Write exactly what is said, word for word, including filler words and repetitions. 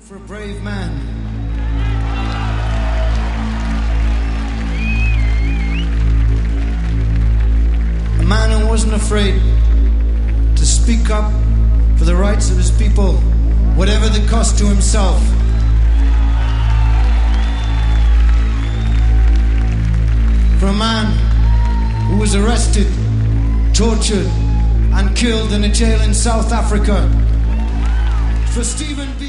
For a brave man. A man who wasn't afraid to speak up for the rights of his people, whatever the cost to himself. For a man who was arrested, tortured, and killed in a jail in South Africa. For Stephen